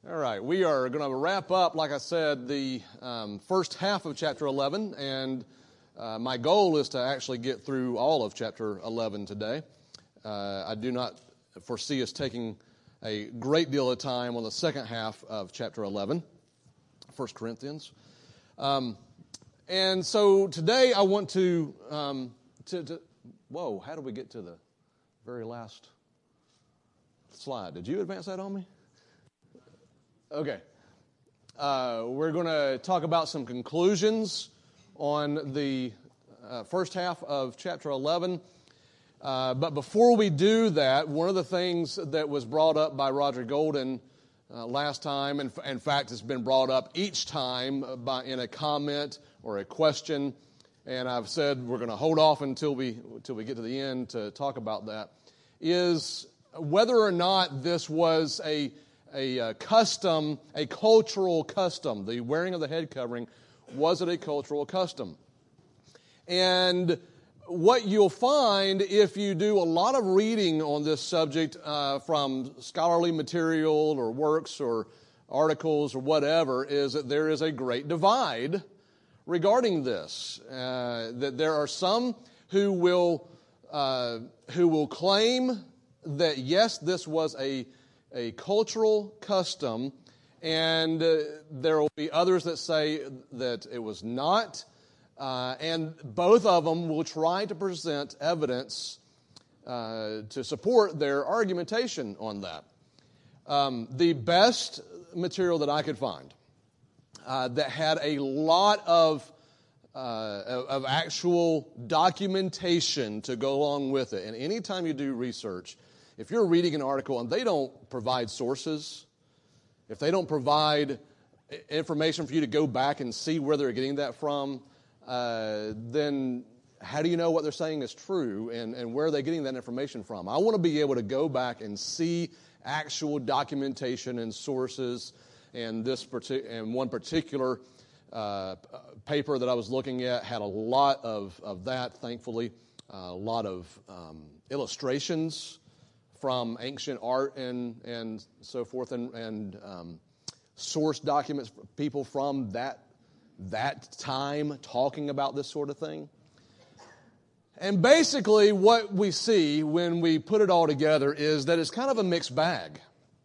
All right, we are going to wrap up, like I said, the first half of chapter 11, and my goal is to actually get through all of chapter 11 today. I do not foresee us taking a great deal of time on the second half of chapter 11, 1 Corinthians. And so today I want to whoa, how did we get to the very last slide? Did you advance that on me? Okay. We're going to talk about some conclusions on the first half of chapter 11. But before we do that, one of the things that was brought up by Roger Golden last time, and in fact it's been brought up each time in a comment or a question, and I've said we're going to hold off until we get to the end to talk about that, is whether or not this was a custom, a cultural custom. The wearing of the head covering, was it a cultural custom? And what you'll find if you do a lot of reading on this subject from scholarly material or works or articles or whatever is that there is a great divide regarding this. That there are some who will claim that yes, this was a cultural custom, and there will be others that say that it was not, and both of them will try to present evidence to support their argumentation on that. The best material that I could find that had a lot of actual documentation to go along with it, and anytime you do research, if you're reading an article and they don't provide sources, if they don't provide information for you to go back and see where they're getting that from, then how do you know what they're saying is true and where are they getting that information from? I want to be able to go back and see actual documentation and sources, and one particular paper that I was looking at had a lot of that, thankfully, a lot of illustrations from ancient art and so forth, and source documents, people from that time talking about this sort of thing. And basically what we see when we put it all together is that it's kind of a mixed bag.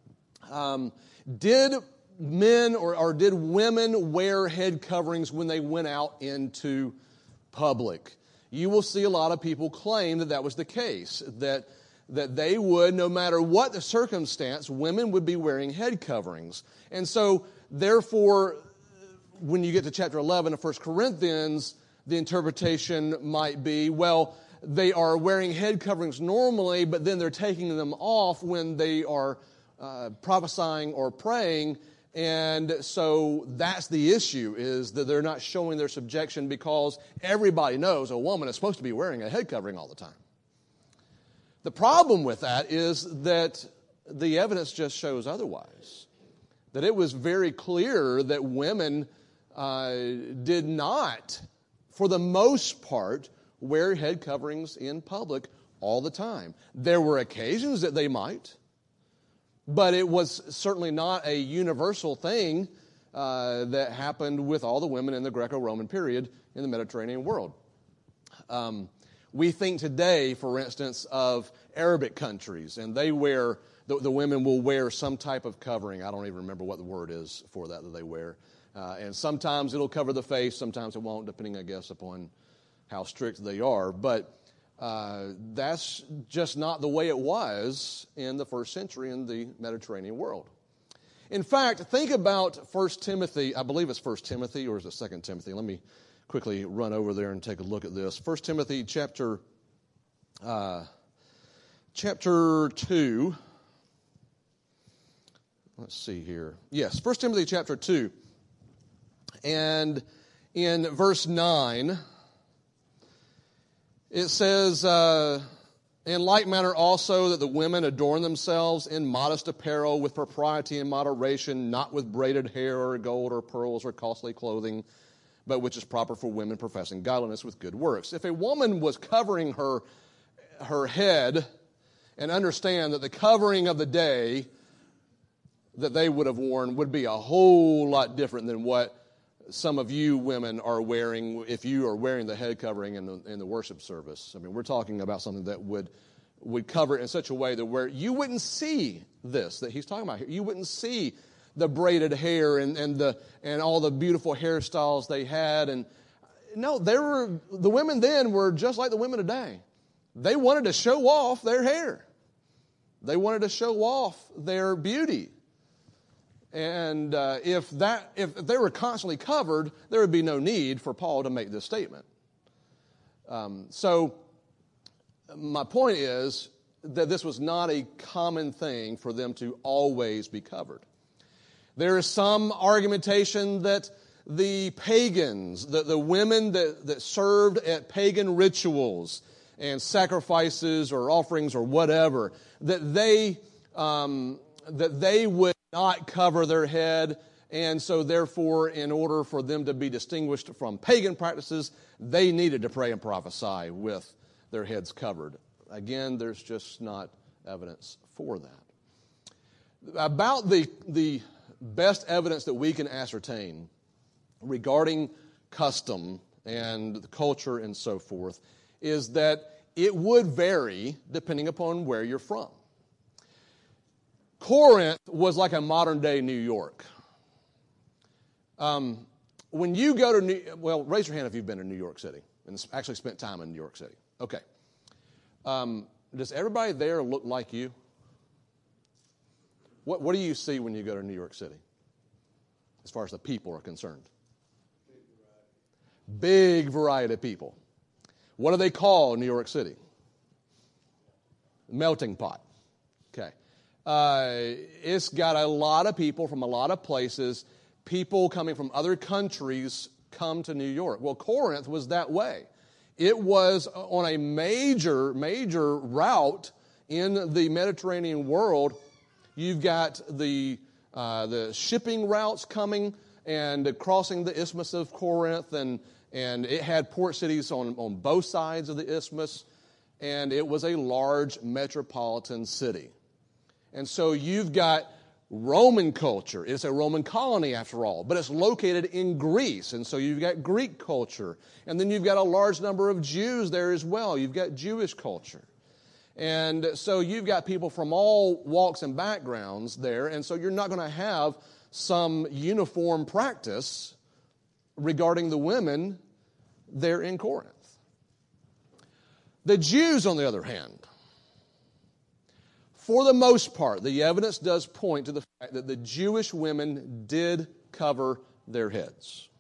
Did men or did women wear head coverings when they went out into public? You will see a lot of people claim that was the case, that they would, no matter what the circumstance, women would be wearing head coverings. And so, therefore, when you get to chapter 11 of 1 Corinthians, the interpretation might be, well, they are wearing head coverings normally, but then they're taking them off when they are prophesying or praying, and so that's the issue, is that they're not showing their subjection because everybody knows a woman is supposed to be wearing a head covering all the time. The problem with that is that the evidence just shows otherwise. That it was very clear that women did not, for the most part, wear head coverings in public all the time. There were occasions that they might, but it was certainly not a universal thing that happened with all the women in the Greco-Roman period in the Mediterranean world. We think today, for instance, of Arabic countries, and they wear, the women will wear some type of covering. I don't even remember what the word is for that they wear. And sometimes it'll cover the face, sometimes it won't, depending, I guess, upon how strict they are. But that's just not the way it was in the first century in the Mediterranean world. In fact, think about 1 Timothy, I believe it's 1 Timothy, or is it 2 Timothy? Let me quickly run over there and take a look at this. 1 Timothy chapter 2. Let's see here. Yes, 1 Timothy chapter 2. And in verse 9, it says, in like manner also that the women adorn themselves in modest apparel with propriety and moderation, not with braided hair or gold or pearls or costly clothing, but which is proper for women professing godliness with good works. If a woman was covering her head, and understand that the covering of the day that they would have worn would be a whole lot different than what some of you women are wearing if you are wearing the head covering in the worship service. I mean, we're talking about something that would cover it in such a way that where you wouldn't see this that he's talking about here. You wouldn't see the braided hair and all the beautiful hairstyles they had. And no, the women then were just like the women today. They wanted to show off their hair. They wanted to show off their beauty. And if they were constantly covered, there would be no need for Paul to make this statement. So my point is that this was not a common thing for them to always be covered. There is some argumentation that the pagans, the women that served at pagan rituals and sacrifices or offerings or whatever, that they would not cover their head, and so therefore, in order for them to be distinguished from pagan practices, they needed to pray and prophesy with their heads covered. Again, there's just not evidence for that. About the best evidence that we can ascertain regarding custom and the culture and so forth is that it would vary depending upon where you're from. Corinth was like a modern-day New York. When you go to raise your hand if you've been to New York City and actually spent time in New York City. Okay. Does everybody there look like you? What do you see when you go to New York City as far as the people are concerned? Big variety of people. What do they call New York City? Melting pot. Okay. It's got a lot of people from a lot of places. People coming from other countries come to New York. Well, Corinth was that way. It was on a major route in the Mediterranean world. You've got the shipping routes coming and crossing the Isthmus of Corinth, and it had port cities on both sides of the isthmus, and it was a large metropolitan city. And so you've got Roman culture. It's a Roman colony after all, but it's located in Greece, and so you've got Greek culture. And then you've got a large number of Jews there as well. You've got Jewish culture. And so you've got people from all walks and backgrounds there, and so you're not going to have some uniform practice regarding the women there in Corinth. The Jews, on the other hand, for the most part, the evidence does point to the fact that the Jewish women did cover their heads.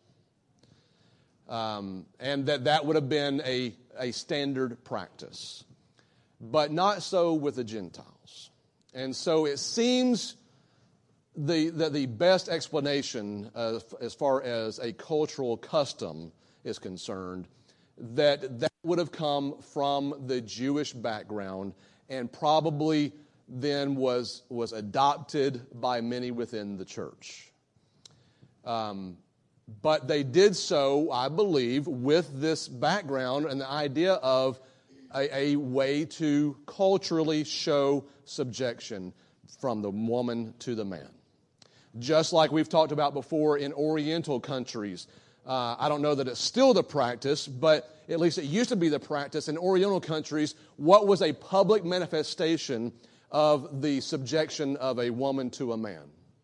And that would have been a standard practice. But not so with the Gentiles. And so it seems that the best explanation as far as a cultural custom is concerned, that would have come from the Jewish background and probably then was adopted by many within the church. But they did so, I believe, with this background and the idea of a way to culturally show subjection from the woman to the man. Just like we've talked about before in Oriental countries. I don't know that it's still the practice, but at least it used to be the practice in Oriental countries. What was a public manifestation of the subjection of a woman to a man?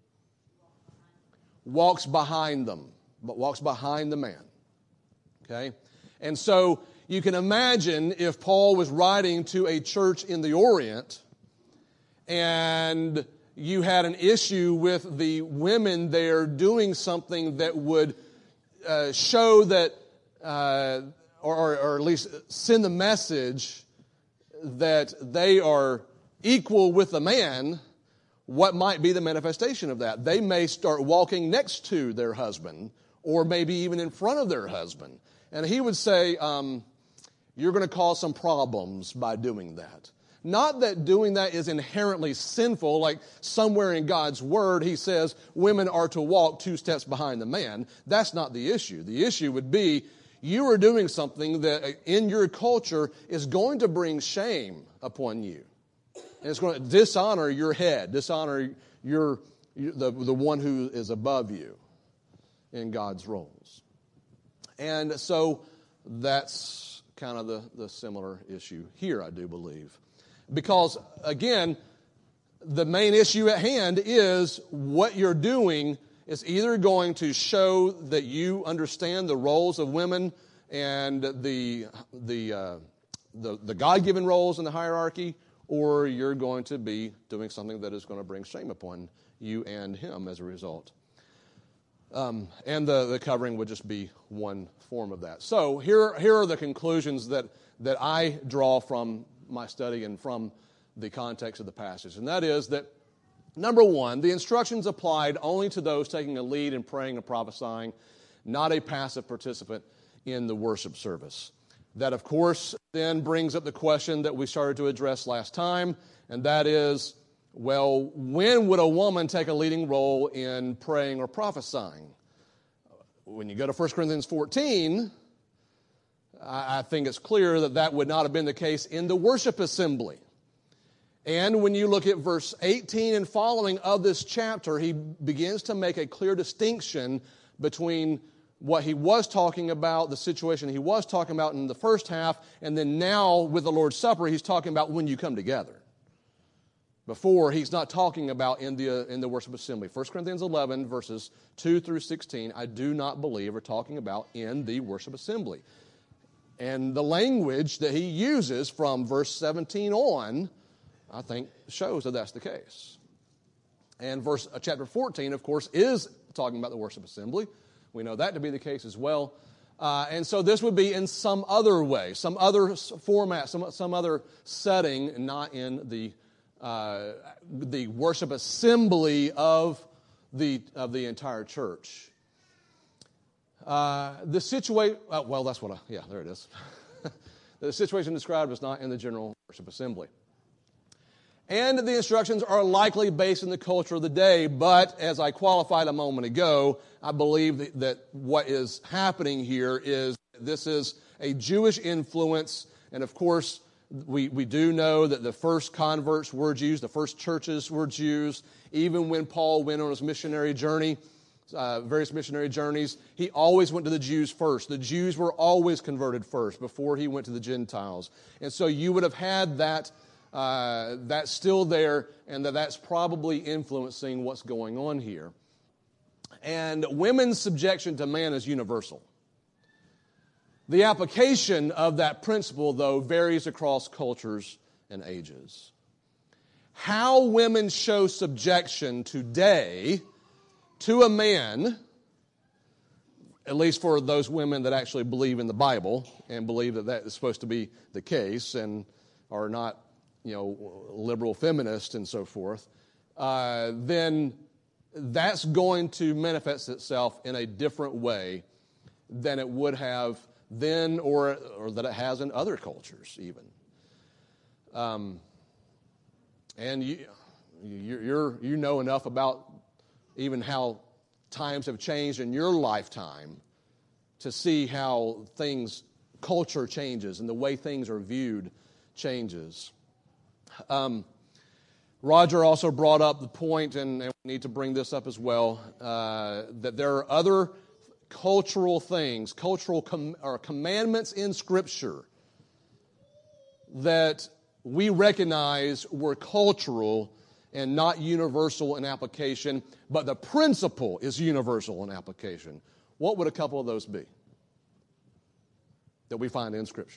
Walks behind them, but walks behind the man. Okay? And so you can imagine if Paul was writing to a church in the Orient and you had an issue with the women there doing something that would show that, or at least send the message that they are equal with the man, what might be the manifestation of that? They may start walking next to their husband, or maybe even in front of their husband. And he would say, you're going to cause some problems by doing that. Not that doing that is inherently sinful, like somewhere in God's Word he says women are to walk 2 steps behind the man. That's not the issue. The issue would be you are doing something that in your culture is going to bring shame upon you. And it's going to dishonor your head, dishonor your the one who is above you in God's roles. And so that's kind of the similar issue here, I do believe. Because, again, the main issue at hand is what you're doing is either going to show that you understand the roles of women and the God-given roles in the hierarchy, or you're going to be doing something that is going to bring shame upon you and him as a result. And the covering would just be one form of that. So here are the conclusions that I draw from my study and from the context of the passage. And that is that, number one, the instructions applied only to those taking a lead in praying and prophesying, not a passive participant in the worship service. That, of course, then brings up the question that we started to address last time, and that is, well, when would a woman take a leading role in praying or prophesying? When you go to 1 Corinthians 14, I think it's clear that that would not have been the case in the worship assembly. And when you look at verse 18 and following of this chapter, he begins to make a clear distinction between what he was talking about, the situation he was talking about in the first half, and then now with the Lord's Supper, he's talking about when you come together. Before, he's not talking about in the worship assembly. 1 Corinthians 11, verses 2 through 16, I do not believe are talking about in the worship assembly. And the language that he uses from verse 17 on, I think, shows that that's the case. And chapter 14, of course, is talking about the worship assembly. We know that to be the case as well. And so this would be in some other way, some other format, some other setting, not in the worship assembly of the entire church. The situation, there it is. The situation described is not in the general worship assembly. And the instructions are likely based in the culture of the day, but as I qualified a moment ago, I believe that what is happening here is this is a Jewish influence, and of course, we do know that the first converts were Jews, the first churches were Jews. Even when Paul went on his missionary journey, various missionary journeys, he always went to the Jews first. The Jews were always converted first before he went to the Gentiles. And so you would have had that that's still there, and that's probably influencing what's going on here. And women's subjection to man is universal. The application of that principle, though, varies across cultures and ages. How women show subjection today to a man, at least for those women that actually believe in the Bible and believe that that is supposed to be the case and are not, liberal feminists and so forth, then that's going to manifest itself in a different way than it would have then or that it has in other cultures even. And you know enough about even how times have changed in your lifetime to see how culture changes and the way things are viewed changes. Roger also brought up the point, and we need to bring this up as well, that there are other cultural things, commandments in Scripture that we recognize were cultural and not universal in application, but the principle is universal in application. What would a couple of those be that we find in Scripture?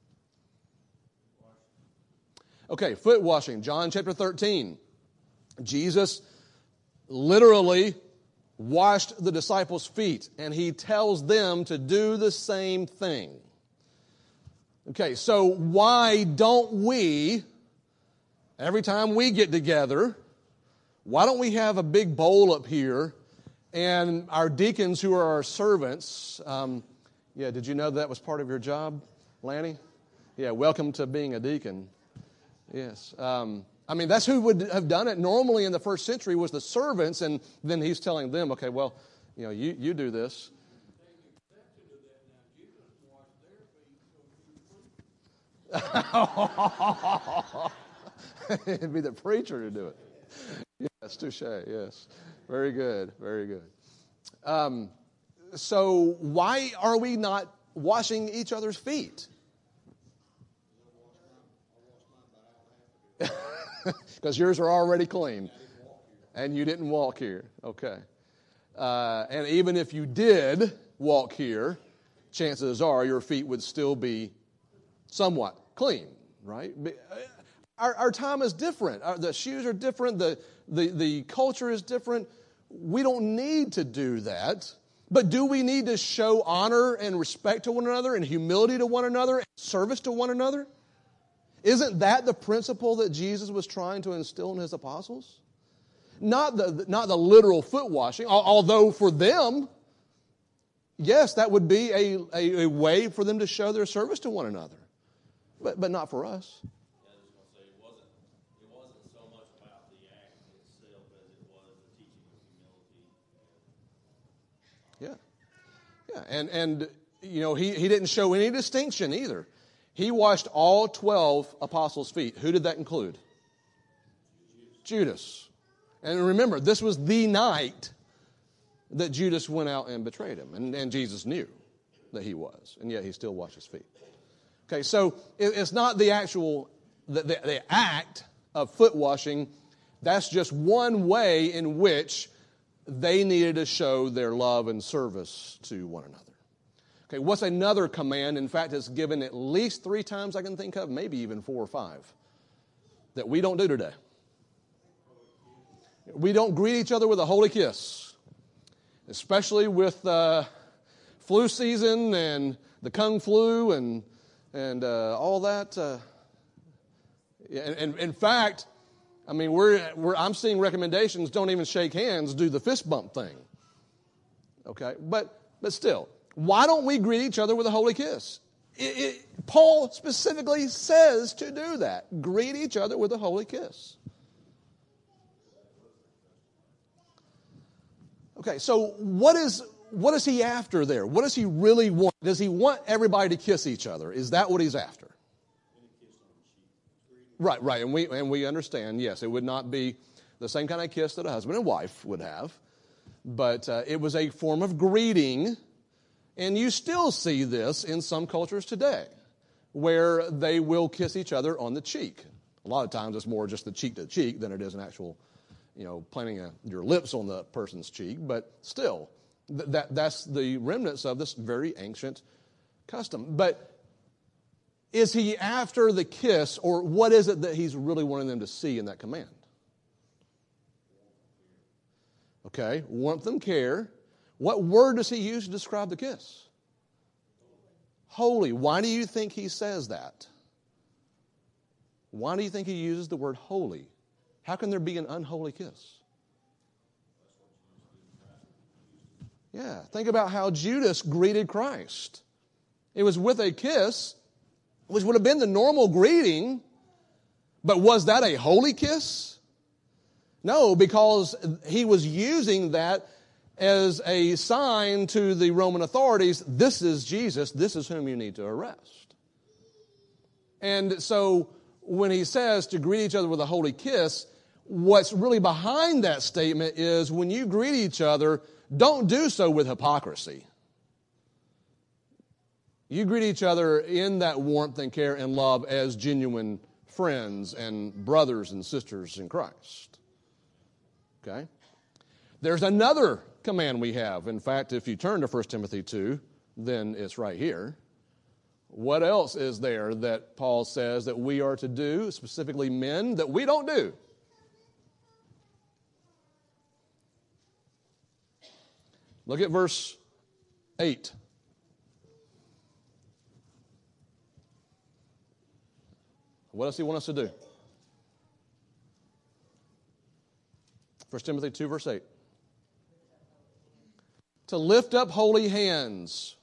Okay, foot washing, John chapter 13. Jesus literally washed the disciples' feet, and he tells them to do the same thing. Okay, so why don't we, every time we get together, why don't we have a big bowl up here, and our deacons who are our servants, did you know that was part of your job, Lanny? Yeah, welcome to being a deacon. Yes. That's who would have done it. Normally in the first century was the servants, and then he's telling them, okay, well, you do this. It'd be the preacher to do it. Yes, touche, yes. Very good, very good. So why are we not washing each other's feet? Because yours are already clean. And you didn't walk here. Okay. And even if you did walk here, chances are your feet would still be somewhat clean, right? Our time is different. The shoes are different. The culture is different. We don't need to do that. But do we need to show honor and respect to one another and humility to one another and service to one another? Isn't that the principle that Jesus was trying to instill in his apostles? Not the literal foot washing, although for them, yes, that would be a way for them to show their service to one another. But not for us. I was going to say, it wasn't so much about the act itself as it was the teaching of humility. Yeah. And he didn't show any distinction either. He washed all 12 apostles' feet. Who did that include? Judas. And remember, this was the night that Judas went out and betrayed him. And Jesus knew that he was. And yet he still washed his feet. Okay, so it's not the actual, the act of foot washing. That's just one way in which they needed to show their love and service to one another. Okay, what's another command? In fact, it's given at least 3 times I can think of, maybe even 4 or 5, that we don't do today. We don't greet each other with a holy kiss, especially with flu season and the Kung flu and all that. And in fact, I mean, I'm seeing recommendations. Don't even shake hands. Do the fist bump thing. Okay, but still, why don't we greet each other with a holy kiss? Paul specifically says to do that. Greet each other with a holy kiss. Okay, so what is he after there? What does he really want? Does he want everybody to kiss each other? Is that what he's after? Right, and we understand, yes, it would not be the same kind of kiss that a husband and wife would have, but it was a form of greeting, and you still see this in some cultures today, where they will kiss each other on the cheek. A lot of times it's more just the cheek to cheek than it is an actual, planting your lips on the person's cheek, but still, that's the remnants of this very ancient custom. But is he after the kiss, or what is it that he's really wanting them to see in that command? Okay, warmth and care. What word does he use to describe the kiss? Holy. Why do you think he says that? Why do you think he uses the word holy? How can there be an unholy kiss? Yeah, think about how Judas greeted Christ. It was with a kiss, which would have been the normal greeting, but was that a holy kiss? No, because he was using that as a sign to the Roman authorities, this is Jesus, this is whom you need to arrest. And so when he says to greet each other with a holy kiss, what's really behind that statement is when you greet each other, don't do so with hypocrisy. You greet each other in that warmth and care and love as genuine friends and brothers and sisters in Christ. Okay? There's another command we have. In fact, if you turn to 1 Timothy 2, then it's right here. What else is there that Paul says that we are to do, specifically men, that we don't do? Look at verse 8. What does he want us to do? 1 Timothy 2, verse 8. To lift up holy hands.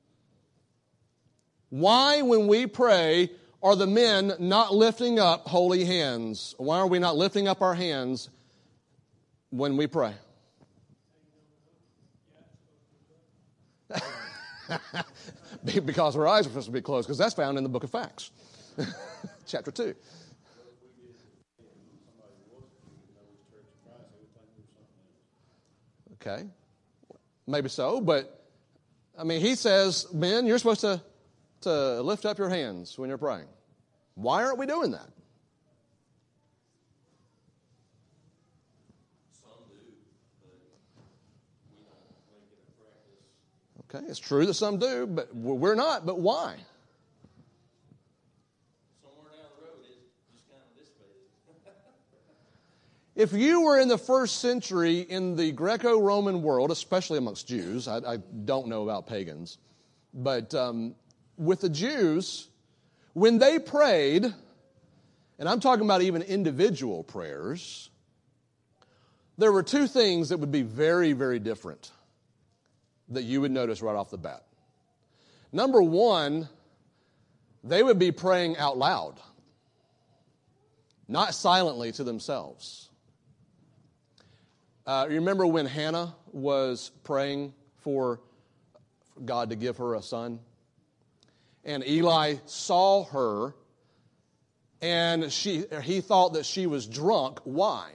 Why, when we pray, are the men not lifting up holy hands? Why are we not lifting up our hands when we pray? Because our eyes are supposed to be closed, because that's found in the book of Acts, chapter 2. Okay, maybe so, but I mean, he says, men, you're supposed to lift up your hands when you're praying. Why aren't we doing that? Some do, but we don't make it a practice. Okay, it's true that some do, but we're not. But why? Somewhere down the road, it just kind of dissipated. If you were in the first century in the Greco-Roman world, especially amongst Jews, I don't know about pagans, but with the Jews, when they prayed, and I'm talking about even individual prayers, there were two things that would be very, very different that you would notice right off the bat. Number one, they would be praying out loud, not silently to themselves. You remember when Hannah was praying for God to give her a son? And Eli saw her, and he thought that she was drunk. Why?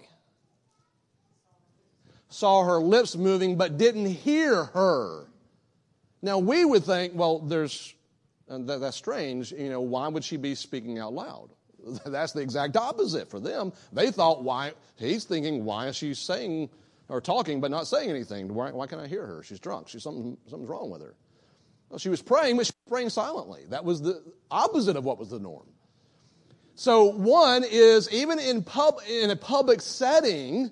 Saw her lips moving, but didn't hear her. Now, we would think, well, that's strange. Why would she be speaking out loud? That's the exact opposite for them. They thought, why is she saying or talking but not saying anything? Why can't I hear her? She's drunk. Something's wrong with her. Well, she was praying, but she was praying silently. That was the opposite of what was the norm. So one is, even in a public setting,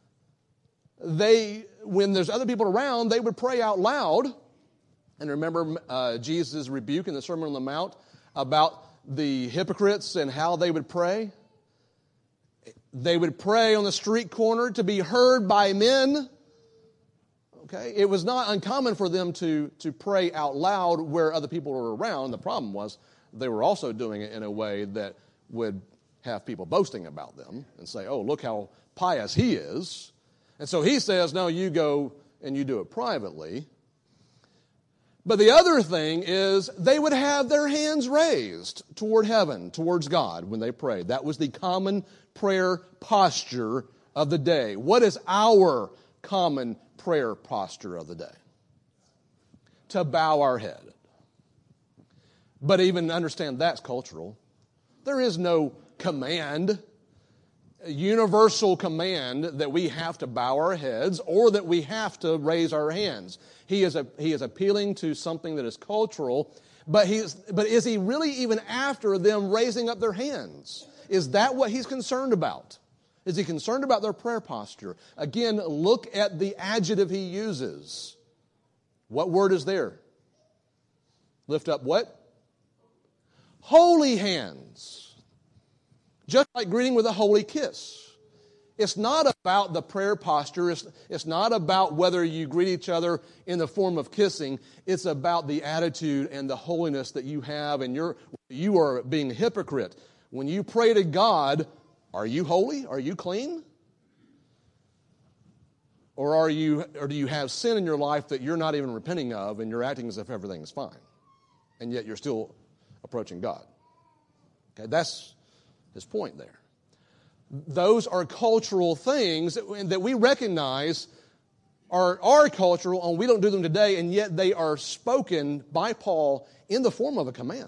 when there's other people around, they would pray out loud. And remember Jesus' rebuke in the Sermon on the Mount about the hypocrites and how they would pray? They would pray on the street corner to be heard by men. Okay, it was not uncommon for them to pray out loud where other people were around. The problem was they were also doing it in a way that would have people boasting about them and say, oh, look how pious he is. And so he says, no, you go and you do it privately. But the other thing is they would have their hands raised toward heaven, towards God when they prayed. That was the common prayer posture of the day. What is our common prayer posture of the day? To bow our head. But even understand that's cultural. There is no command, a universal command that we have to bow our heads or that we have to raise our hands. He is appealing to something that is cultural, but is he really even after them raising up their hands? Is that what he's concerned about? Is he concerned about their prayer posture? Again, look at the adjective he uses. What word is there? Lift up what? Holy hands. Just like greeting with a holy kiss. It's not about the prayer posture. It's not about whether you greet each other in the form of kissing. It's about the attitude and the holiness that you have, and you are being a hypocrite. When you pray to God, are you holy? Are you clean? Or do you have sin in your life that you're not even repenting of, and you're acting as if everything is fine, and yet you're still approaching God? Okay, that's his point there. Those are cultural things that we recognize are cultural, and we don't do them today, and yet they are spoken by Paul in the form of a command.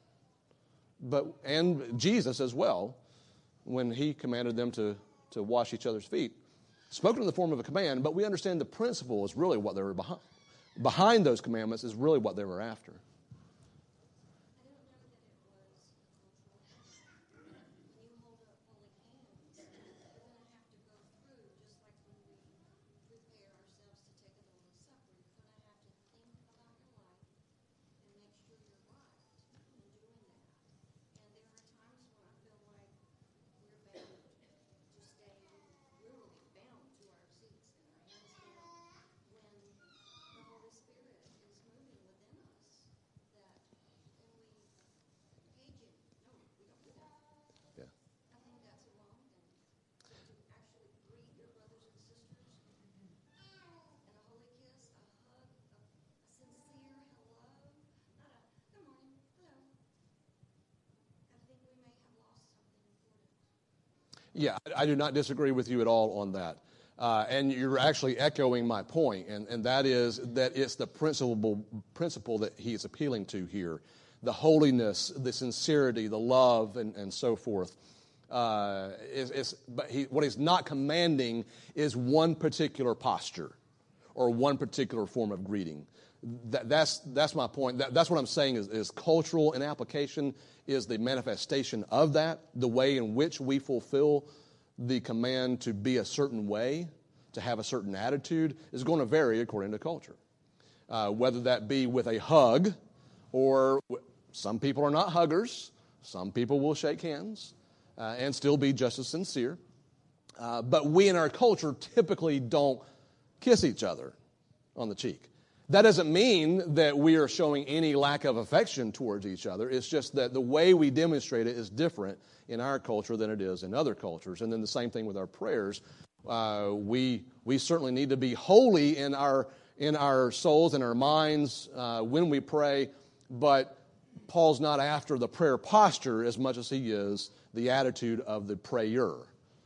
And Jesus as well, when he commanded them to wash each other's feet, spoken in the form of a command, but we understand the principle is really what they were behind. Behind those commandments is really what they were after. Yeah, I do not disagree with you at all on that. And you're actually echoing my point, and that is that it's the principle that he is appealing to here. The holiness, the sincerity, the love, and so forth. But what he's not commanding is one particular posture or one particular form of greeting. That's my point. That's what I'm saying is cultural in application is the manifestation of that, the way in which we fulfill the command to be a certain way, to have a certain attitude, is going to vary according to culture. Whether that be with a hug, or some people are not huggers, some people will shake hands and still be just as sincere. But we in our culture typically don't kiss each other on the cheek. That doesn't mean that we are showing any lack of affection towards each other. It's just that the way we demonstrate it is different in our culture than it is in other cultures. And then the same thing with our prayers. We certainly need to be holy in our souls and our minds when we pray, but Paul's not after the prayer posture as much as he is the attitude of the prayer.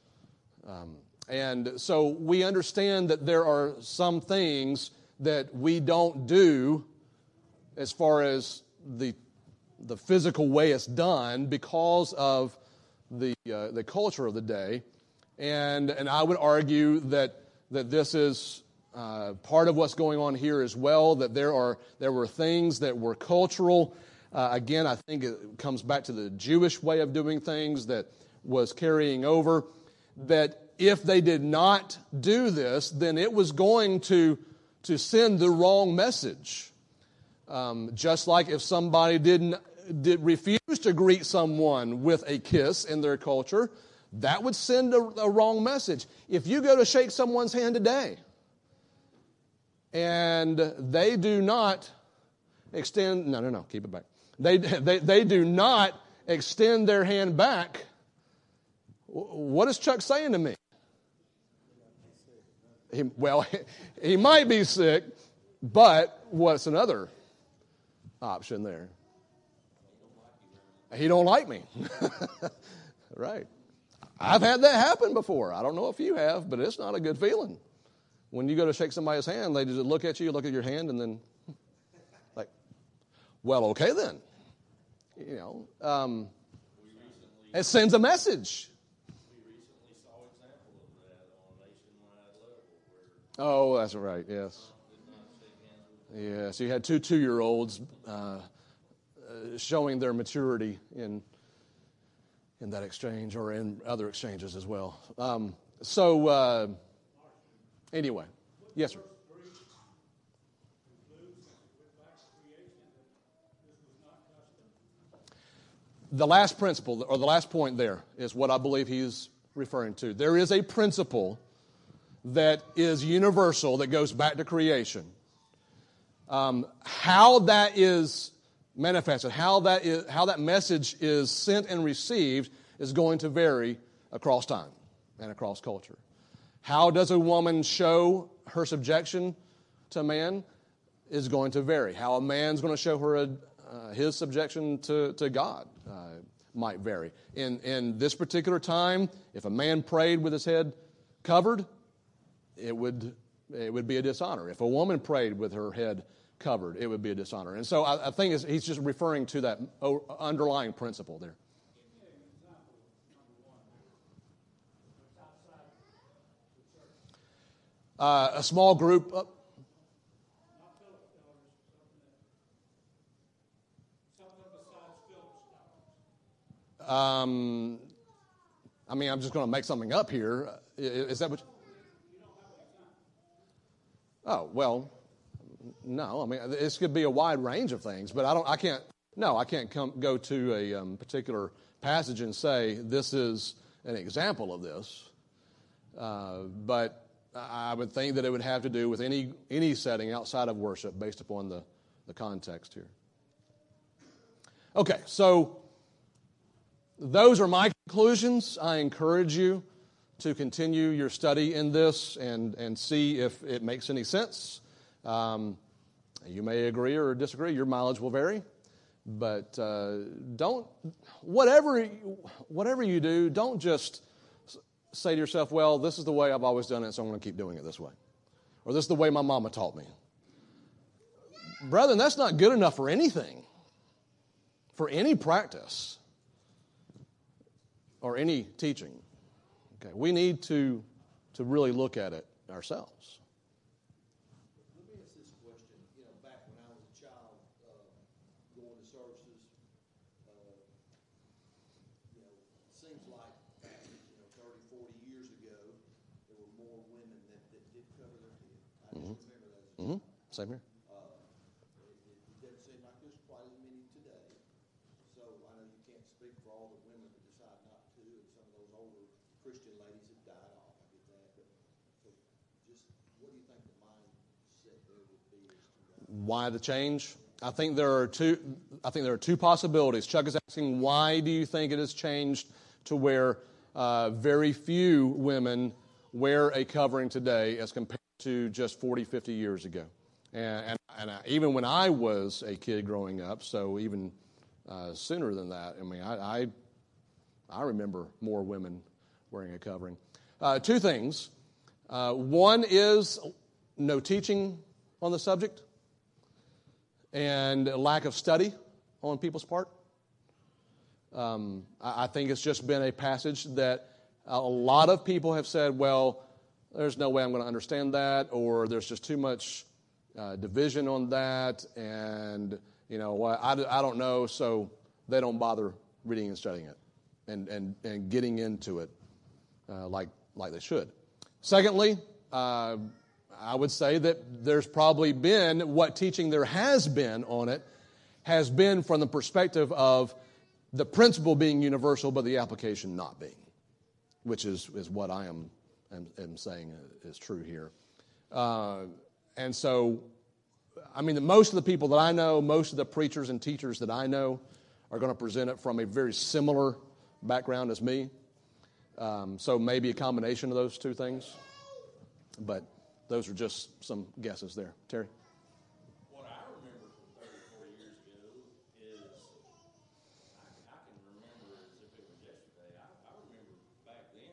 And so we understand that there are some things that we don't do as far as the physical way it's done because of the culture of the day. And I would argue that this is part of what's going on here as well, that there were things that were cultural. Again, I think it comes back to the Jewish way of doing things that was carrying over, that if they did not do this, then it was going to send the wrong message. Just like if somebody did refuse to greet someone with a kiss in their culture, that would send a wrong message. If you go to shake someone's hand today and they do not extend, no, keep it back. They do not extend their hand back, what is Chuck saying to me? He might be sick, but what's another option there? He don't like me. Right. I've had that happen before. I don't know if you have, but it's not a good feeling. When you go to shake somebody's hand, they just look at you, look at your hand, and then like, well, okay then. It sends a message. Oh, that's right, yes. Yes, you had two 2-year-olds showing their maturity in that exchange or in other exchanges as well. Anyway, yes, sir. The last principle, or the last point there, is what I believe he's referring to. There is a principle that is universal, that goes back to creation. How that is manifested, how that message is sent and received is going to vary across time and across culture. How does a woman show her subjection to a man is going to vary. How a man's going to show her his subjection to God might vary. In this particular time, if a man prayed with his head covered, it would be a dishonor. If a woman prayed with her head covered, it would be a dishonor. And so I think he's just referring to that underlying principle there. A small group. I'm just going to make something up here. Is that what? Oh, well, no. This could be a wide range of things, but I can't go to a particular passage and say this is an example of this. But I would think that it would have to do with any setting outside of worship based upon the context here. Okay, so those are my conclusions. I encourage you to continue your study in this and see if it makes any sense. You may agree or disagree. Your mileage will vary. But whatever you do, don't just say to yourself, well, this is the way I've always done it, so I'm going to keep doing it this way. Or this is the way my mama taught me. Brethren, that's not good enough for anything, for any practice or any teaching. Okay, we need to really look at it ourselves. Let me ask this question. Back when I was a child, going to services, it seems like, 30, 40 years ago, there were more women that did cover their head. I just remember that as a child. Same here. It doesn't seem like there's quite as many today. So I know you can't speak for all the women that decide not to, and some of those older Christian ladies have died off. I get that. But so just what do you think the mindset there would be as to that? Why the change? I think there are two possibilities. Chuck is asking, why do you think it has changed to where very few women wear a covering today as compared to just 40, 50 years ago? And even when I was a kid growing up, so even sooner than that, I mean, I remember more women wearing a covering. Two things. One is no teaching on the subject and a lack of study on people's part. I think it's just been a passage that a lot of people have said, well, there's no way I'm going to understand that, or there's just too much division on that, and I don't know, so they don't bother reading and studying it and getting into it like they should. Secondly, I would say that there's probably been, what teaching there has been on it has been from the perspective of the principle being universal, but the application not being, which is what I am saying is true here. And so, I mean, most of the people that I know, most of the preachers and teachers that I know are going to present it from a very similar background as me. So maybe a combination of those two things. But those are just some guesses there. Terry? What I remember from 30, 40 years ago is, I can remember as if it was yesterday. I remember back then,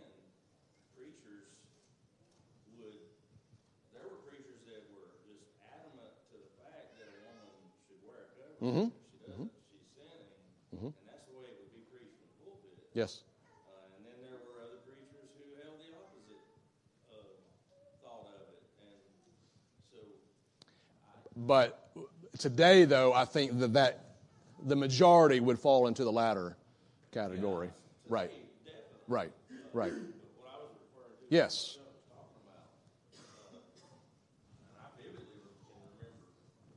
there were preachers that were just adamant to the fact that a woman should wear a covering. If she doesn't, she's sinning. And that's the way it would be preached from the pulpit. Yes. And then there were other preachers who held the opposite thought of it. And so But today, though, I think that the majority would fall into the latter category. Right. Right. Right. what I was referring to, Yes. what I was talking about, and I vividly can remember,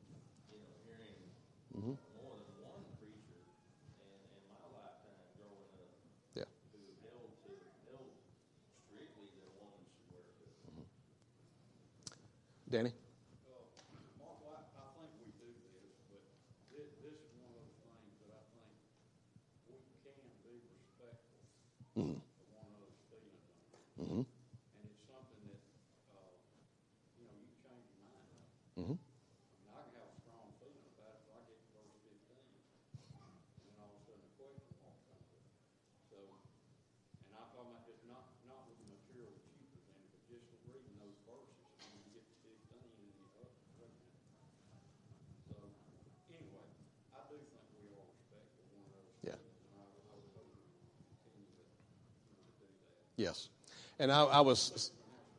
hearing more than one preacher in my lifetime growing up Yeah. who held strictly that a woman should wear a covering. Danny? Mark, I think we do this, but this is one of those things that I think we can be respectful of one another's feelings on. And it's something that, you change your mind on. I mean, I can have a strong feeling about it till I get to verse 15, and then all of a sudden a question mark comes up. So, and I'm talking about just not with the material that you presented, but just reading those verses. And when you get to 15 and you wait a minute. So, anyway, I do think we are respectful of one another's Yeah. feelings, and I would hope we continue to do that. Yes. And I was...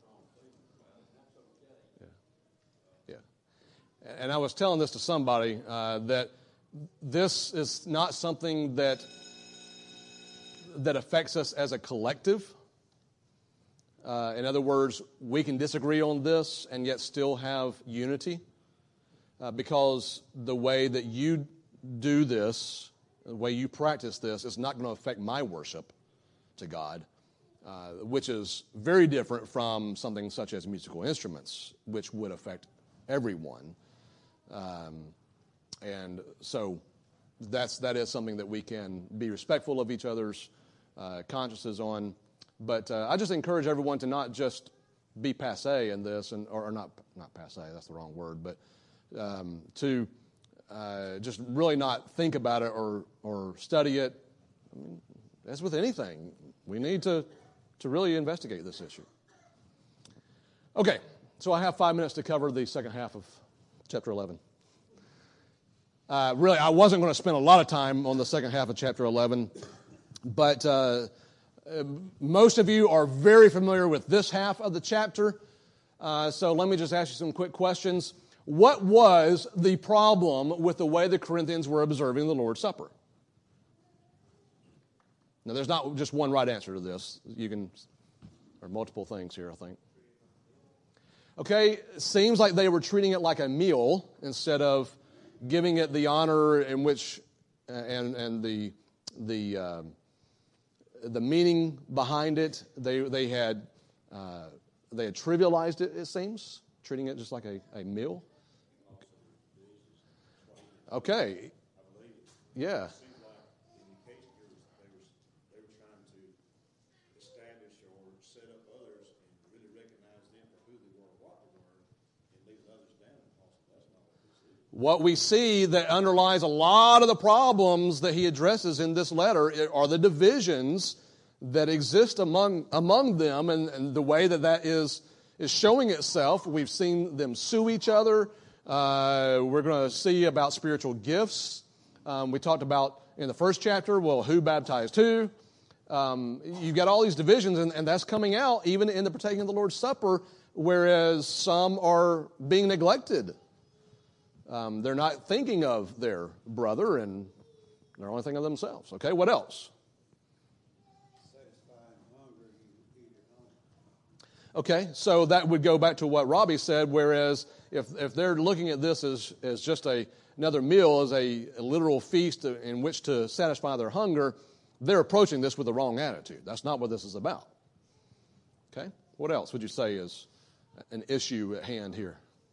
Yeah. And I was telling this to somebody that this is not something that affects us as a collective. In other words, we can disagree on this and yet still have unity because the way that you do this, the way you practice this, is not going to affect my worship to God, which is very different from something such as musical instruments, which would affect everyone. And so that is something that we can be respectful of each other's consciences on. But I just encourage everyone to not just be passé in this, or not passé, that's the wrong word, but to just really not think about it or study it. I mean, as with anything, we need to to really investigate this issue. Okay, so I have 5 minutes to cover the second half of chapter 11. Really, I wasn't going to spend a lot of time on the second half of chapter 11, but most of you are very familiar with this half of the chapter, so let me just ask you some quick questions. What was the problem with the way the Corinthians were observing the Lord's Supper? Now, there's not just one right answer to this. There are multiple things here, I think. Okay, it seems like they were treating it like a meal instead of giving it the honor in which and the meaning behind it. They had trivialized it. It seems, treating it just like a meal. Okay. Yeah. It seems like in the case here, they were trying to establish or set up others and really recognize them for who they were and what they were, and leave others down. Also, that's not what we see. What we see that underlies a lot of the problems that he addresses in this letter are the divisions that exist among them, and the way that is showing itself. We've seen them sue each other. We're going to see about spiritual gifts. We talked about in the first chapter, well, who baptized who? You've got all these divisions, and that's coming out even in the partaking of the Lord's Supper, whereas some are being neglected. They're not thinking of their brother, and they're only thinking of themselves. Okay, what else? Okay, so that would go back to what Robbie said, whereas if they're looking at this as just another meal, as a literal feast in which to satisfy their hunger, they're approaching this with the wrong attitude. That's not what this is about. Okay, what else would you say is an issue at hand here?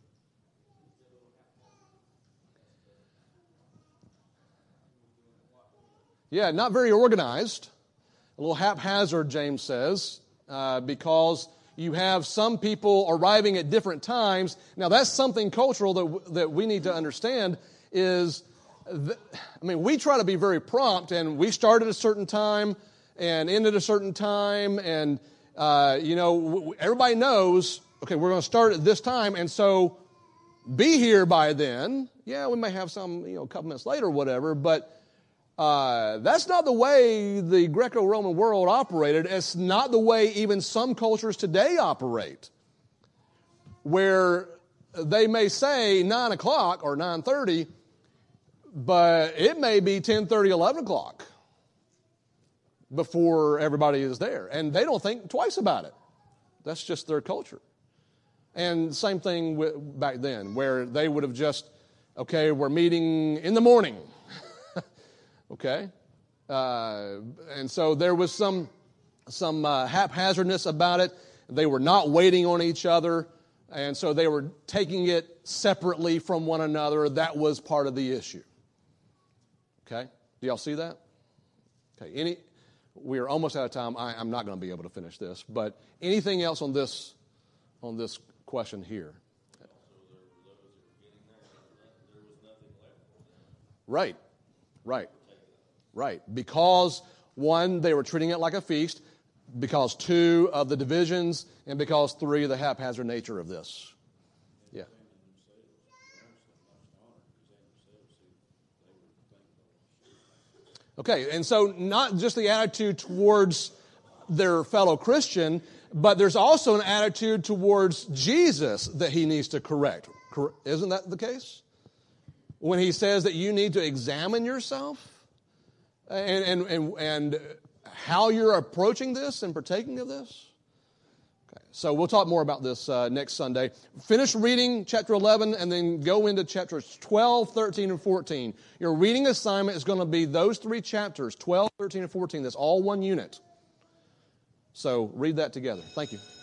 Yeah, not very organized. A little haphazard, James says, because you have some people arriving at different times. Now, that's something cultural that we need to understand is, we try to be very prompt, and we start at a certain time and end at a certain time, and, everybody knows, okay, we're going to start at this time, and so be here by then. Yeah, we may have some, a couple minutes later or whatever, but that's not the way the Greco-Roman world operated. It's not the way even some cultures today operate, where they may say 9 o'clock or 9:30, but it may be 10:30, 11 o'clock before everybody is there. And they don't think twice about it. That's just their culture. And same thing back then, where they would have just, okay, we're meeting in the morning. Okay, and so there was some haphazardness about it. They were not waiting on each other, and so they were taking it separately from one another. That was part of the issue. Okay, do y'all see that? Okay, we are almost out of time. I'm not going to be able to finish this, but anything else on this question here? Right. Because, one, they were treating it like a feast, because, two, of the divisions, and because, three, the haphazard nature of this. Yeah. Okay, and so not just the attitude towards their fellow Christian, but there's also an attitude towards Jesus that he needs to correct. Isn't that the case? When he says that you need to examine yourself and how you're approaching this and partaking of this. Okay, so we'll talk more about this next Sunday. Finish reading chapter 11 and then go into chapters 12, 13, and 14. Your reading assignment is going to be those three chapters, 12, 13, and 14. That's all one unit. So read that together. Thank you.